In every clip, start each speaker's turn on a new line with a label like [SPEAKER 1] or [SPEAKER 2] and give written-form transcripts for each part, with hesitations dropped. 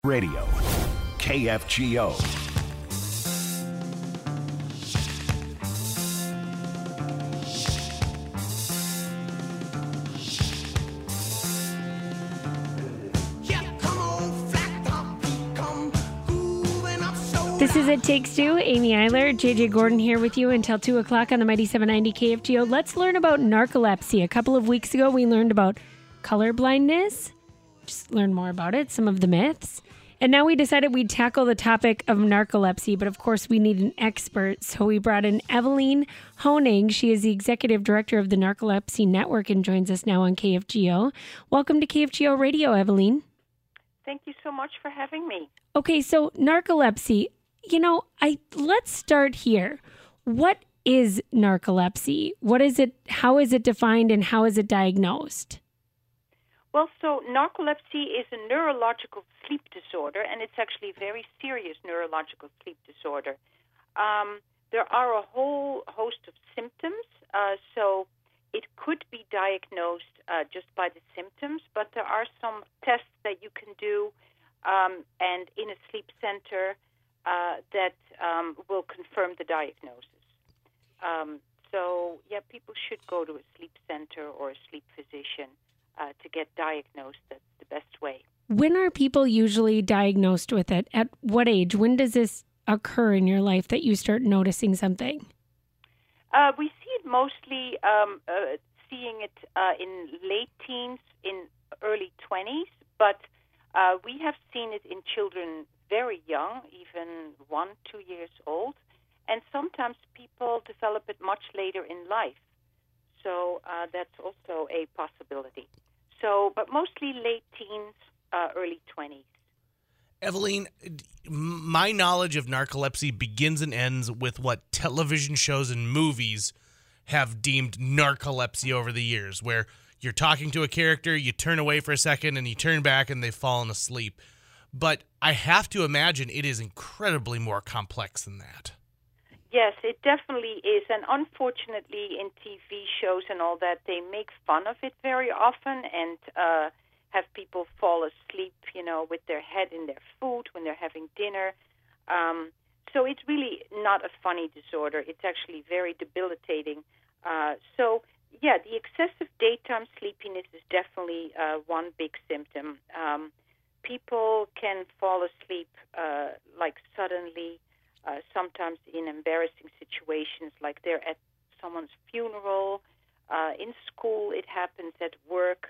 [SPEAKER 1] Radio, KFGO.
[SPEAKER 2] This is It Takes Two. Amy Eiler, JJ Gordon here with you until 2 o'clock on the Mighty 790 KFGO. Let's learn about narcolepsy. A couple of weeks ago, we learned about color blindness. Just learn more about it, some of the myths. And now we decided we'd tackle the topic of narcolepsy, but of course we need an expert. So we brought in Eveline Honig. She is the executive director of the Narcolepsy Network and joins us now on KFGO. Welcome to KFGO Radio, Eveline.
[SPEAKER 3] Thank you so much for having me.
[SPEAKER 2] Okay, so narcolepsy. Let's start here. What is narcolepsy? What is it? How is it defined and how is it diagnosed?
[SPEAKER 3] Well, so narcolepsy is a neurological sleep disorder, and it's actually a very serious neurological sleep disorder. There are a whole host of symptoms, so it could be diagnosed just by the symptoms, but there are some tests that you can do and in a sleep center that will confirm the diagnosis. People should go to a sleep center or a sleep physician to get diagnosed. That's the best way.
[SPEAKER 2] When are people usually diagnosed with it? At what age? When does this occur in your life that you start noticing something?
[SPEAKER 3] We see it mostly seeing it in late teens, in early 20s, but we have seen it in children very young, even 1-2 years old, and sometimes people develop it much later in life. So that's also a possibility. But mostly late teens, early 20s.
[SPEAKER 4] Eveline, my knowledge of narcolepsy begins and ends with what television shows and movies have deemed narcolepsy over the years, where you're talking to a character, you turn away for a second, and you turn back, and they've fallen asleep. But I have to imagine it is incredibly more complex than that.
[SPEAKER 3] Yes, it definitely is. And unfortunately, in TV shows and all that, they make fun of it very often and have people fall asleep, with their head in their food when they're having dinner. So it's really not a funny disorder. It's actually very debilitating. The excessive daytime sleepiness is definitely one big symptom. People can fall asleep suddenly, sometimes in embarrassing situations, like they're at someone's funeral, in school, it happens at work.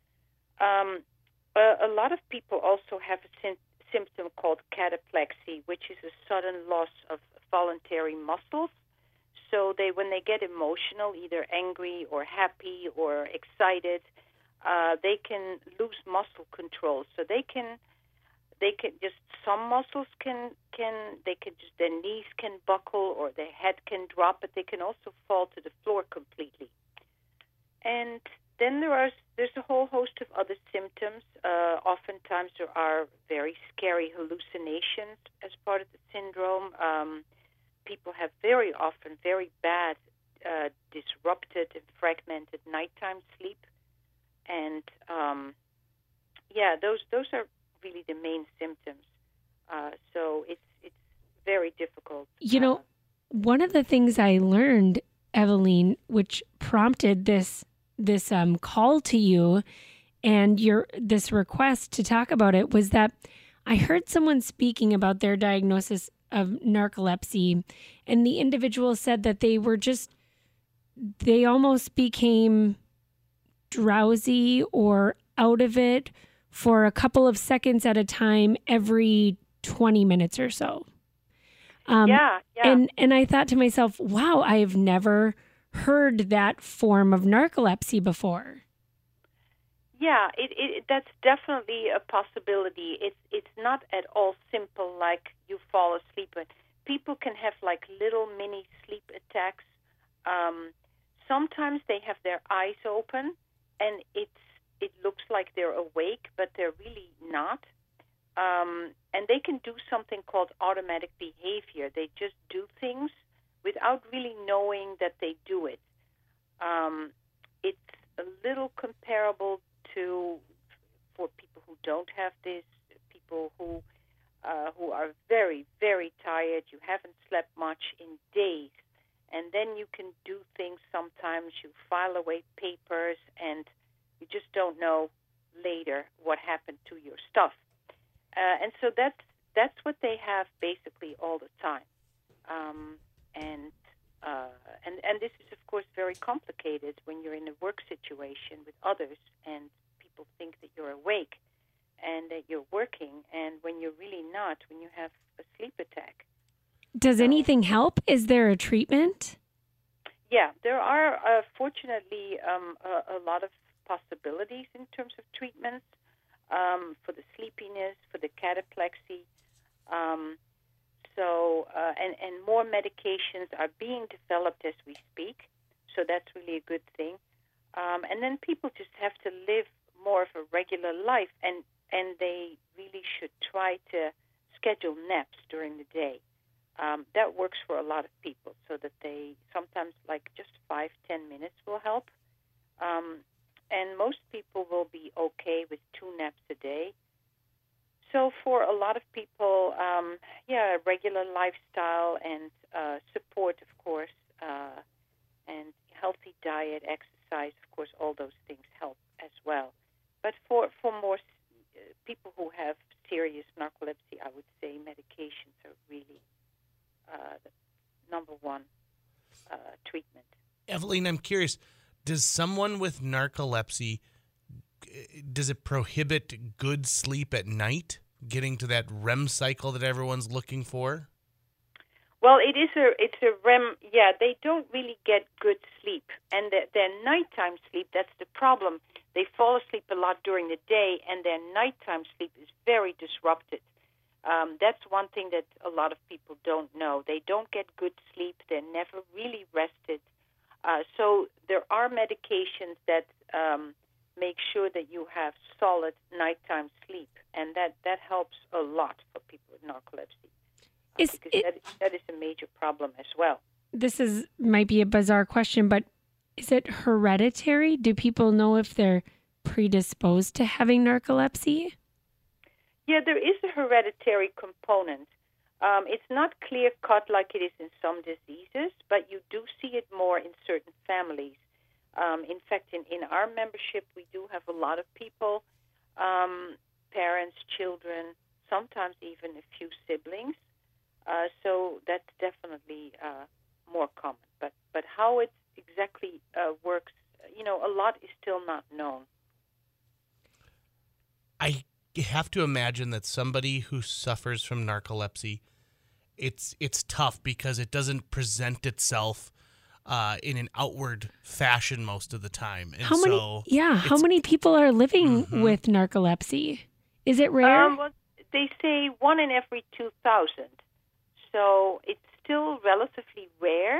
[SPEAKER 3] A lot of people also have a symptom called cataplexy, which is a sudden loss of voluntary muscles. So when they get emotional, either angry or happy or excited, they can lose muscle control. So they can just, some muscles their knees can buckle or their head can drop, but they can also fall to the floor completely. And then there's a whole host of other symptoms. Oftentimes there are very scary hallucinations as part of the syndrome. People have very often very bad, disrupted and fragmented nighttime sleep. And those are really the main symptoms. So it's very difficult.
[SPEAKER 2] One of the things I learned, Eveline, which prompted this call to you and this request to talk about it, was that I heard someone speaking about their diagnosis of narcolepsy, and the individual said that they almost became drowsy or out of it for a couple of seconds at a time every 20 minutes or so. And I thought to myself, wow, I have never heard that form of narcolepsy before.
[SPEAKER 3] Yeah, that's definitely a possibility. It's not at all simple like you fall asleep. But people can have like little mini sleep attacks. Sometimes they have their eyes open and it looks like they're awake, but they're really not. And they can do something called automatic behavior. They just do things without really knowing that they do it. It's a little comparable to, for people who don't have this, people who are very, very tired. You haven't slept much in days. And then you can do things sometimes. You file away papers, and you just don't know later what happened to your stuff. And so that's what they have basically all the time. And this is, of course, very complicated when you're in a work situation with others and people think that you're awake and that you're working, and when you're really not, when you have a sleep attack.
[SPEAKER 2] Does anything help? Is there a treatment?
[SPEAKER 3] Yeah, there are, fortunately, a lot of possibilities in terms of treatments for the sleepiness, for the cataplexy. And more medications are being developed as we speak, so that's really a good thing. And then people just have to live more of a regular life, and they really should try to schedule naps during the day. That works for a lot of people, so that they sometimes like just 5-10 minutes will help. And most people will be okay with 2 naps a day. So for a lot of people, a regular lifestyle and support, of course, and healthy diet, exercise, of course, all those things help as well. But for more people who have serious narcolepsy, I would say medications are really the number one treatment.
[SPEAKER 4] Eveline, I'm curious, does someone with narcolepsy, does it prohibit good sleep at night, getting to that REM cycle that everyone's looking for?
[SPEAKER 3] Well, it's a REM. Yeah, they don't really get good sleep, and their nighttime sleep. That's the problem. They fall asleep a lot during the day, and their nighttime sleep is very disrupted. That's one thing that a lot of people don't know. They don't get good sleep. They're never really rested. So there are medications that make sure that you have solid nighttime sleep, and that helps a lot for people with narcolepsy. Because that is a major problem as well.
[SPEAKER 2] This might be a bizarre question, but is it hereditary? Do people know if they're predisposed to having narcolepsy?
[SPEAKER 3] Yeah, there is a hereditary component. It's not clear-cut like it is in some diseases, but you do see it more in certain families. In fact, in our membership, we do have a lot of people, parents, children, sometimes even a few siblings. So that's definitely more common. But how it exactly works, a lot is still not known.
[SPEAKER 4] I have to imagine that somebody who suffers from narcolepsy, it's tough because it doesn't present itself in an outward fashion most of the time. And
[SPEAKER 2] how many people are living with narcolepsy? Is it rare?
[SPEAKER 3] Well, they say 1 in every 2,000. So it's still relatively rare,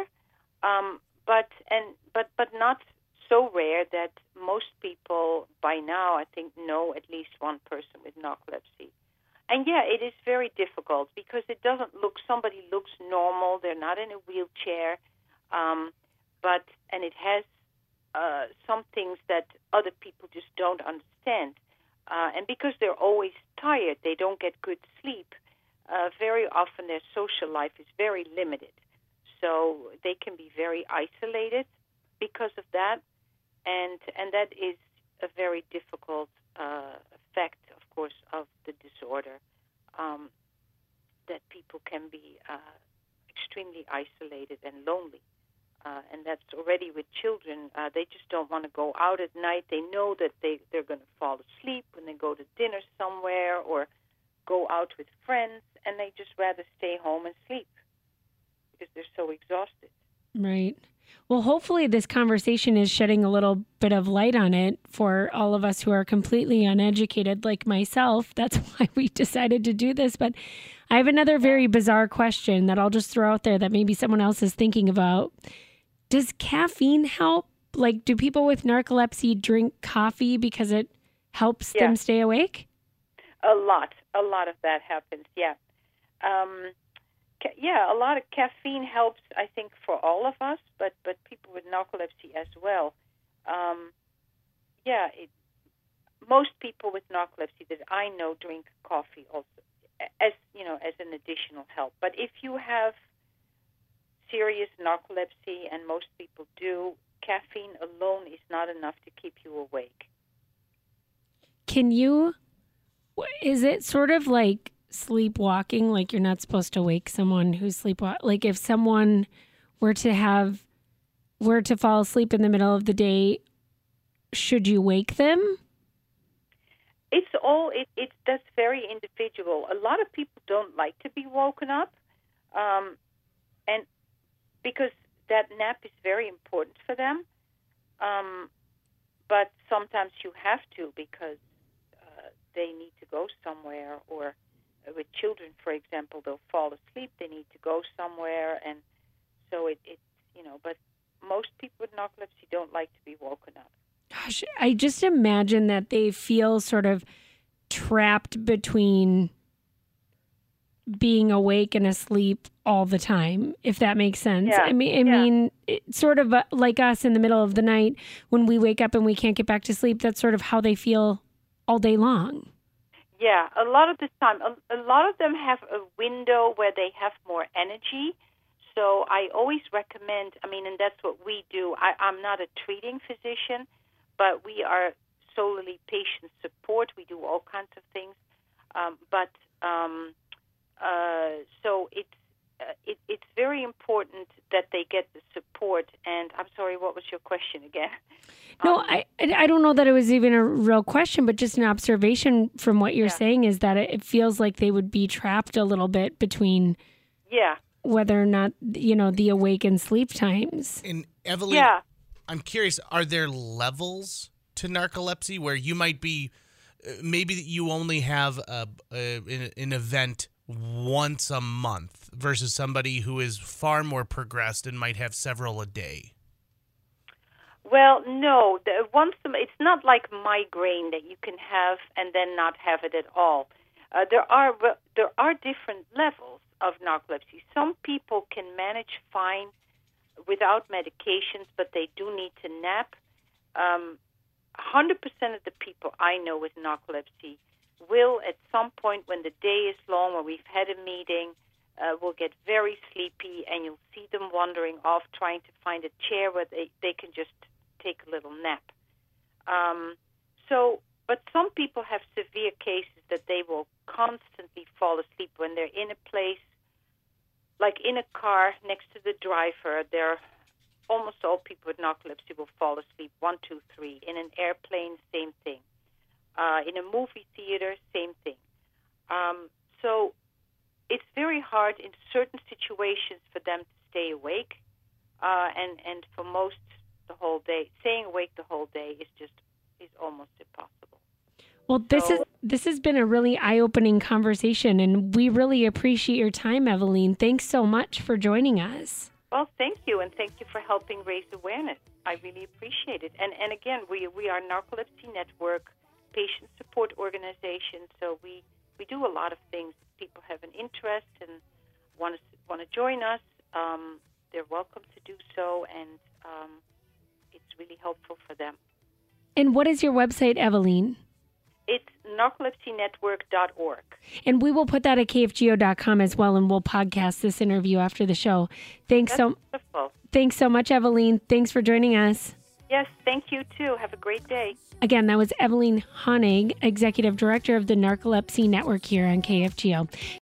[SPEAKER 3] but not so rare that most people by now, I think, know at least one person with narcolepsy. And yeah, it is very difficult because it doesn't look, somebody looks normal, they're not in a wheelchair, and it has some things that other people just don't understand. And because they're always tired, they don't get good sleep, very often their social life is very limited. So they can be very isolated because of that. And that is a very difficult effect, of course, of the disorder, that people can be extremely isolated and lonely. And that's already with children. They just don't want to go out at night. They know that they're going to fall asleep when they go to dinner somewhere or go out with friends, and they just rather stay home and sleep because they're so exhausted.
[SPEAKER 2] Right. Well, hopefully this conversation is shedding a little bit of light on it for all of us who are completely uneducated like myself. That's why we decided to do this. But I have another very bizarre question that I'll just throw out there that maybe someone else is thinking about. Does caffeine help? Like, do people with narcolepsy drink coffee because it helps them stay awake?
[SPEAKER 3] A lot of that happens, yeah. A lot of caffeine helps, I think, for all of us, but people with narcolepsy as well. most people with narcolepsy that I know drink coffee also, as an additional help. But if you have serious narcolepsy, and most people do, caffeine alone is not enough to keep you awake.
[SPEAKER 2] Is it sort of like sleepwalking? Like you're not supposed to wake someone who's sleepwalking? Like if someone were to fall asleep in the middle of the day, should you wake them?
[SPEAKER 3] That's very individual. A lot of people don't like to be woken up, and because that nap is very important for them. But sometimes you have to because they need to go somewhere, or with children, for example, they'll fall asleep. They need to go somewhere, and so But most people with narcolepsy don't like to be woken up.
[SPEAKER 2] Gosh, I just imagine that they feel sort of trapped between being awake and asleep all the time, if that makes sense.
[SPEAKER 3] Yeah.
[SPEAKER 2] I mean, it's sort of like us in the middle of the night when we wake up and we can't get back to sleep. That's sort of how they feel all day long.
[SPEAKER 3] Yeah, a lot of the time. A lot of them have a window where they have more energy. So I always recommend, and that's what we do. I'm not a treating physician, but we are solely patient support. We do all kinds of things. So it's very important that they get the support. And I'm sorry, what was your question again?
[SPEAKER 2] No, I don't know that it was even a real question, but just an observation from what you're saying is that it feels like they would be trapped a little bit between whether or not, the awake and sleep times.
[SPEAKER 4] And Evelyn, I'm curious, are there levels to narcolepsy where you might be, maybe you only have an event once a month versus somebody who is far more progressed and might have several a day?
[SPEAKER 3] Well, no. It's not like migraine that you can have and then not have it at all. There are different levels of narcolepsy. Some people can manage fine without medications, but they do need to nap. 100% of the people I know with narcolepsy will, at some point when the day is long or we've had a meeting, will get very sleepy, and you'll see them wandering off trying to find a chair where they can just take a little nap. But some people have severe cases that they will constantly fall asleep when they're in a place, like in a car next to the driver. Almost all people with narcolepsy will fall asleep 1, 2, 3. In an airplane, same thing. In a movie theater, same thing. So it's very hard in certain situations for them to stay awake, and for most, the whole day. Staying awake the whole day is almost impossible.
[SPEAKER 2] Well, this has been a really eye-opening conversation, and we really appreciate your time, Evelyn. Thanks so much for joining us.
[SPEAKER 3] Well, thank you, and thank you for helping raise awareness. I really appreciate it. And again, we are Narcolepsy Network patient support organization, so we do a lot of things. People have an interest and want to join us. They're welcome to do so, and it's really helpful for them.
[SPEAKER 2] And what is your website, Evelyn?
[SPEAKER 3] It's narcolepsynetwork.org.
[SPEAKER 2] And we will put that at kfgo.com as well, and we'll podcast this interview after the show. Thanks so much, Evelyn. Thanks for joining us.
[SPEAKER 3] Yes, thank you, too. Have a great day.
[SPEAKER 2] Again, that was Evelyn Honig, Executive Director of the Narcolepsy Network here on KFGO.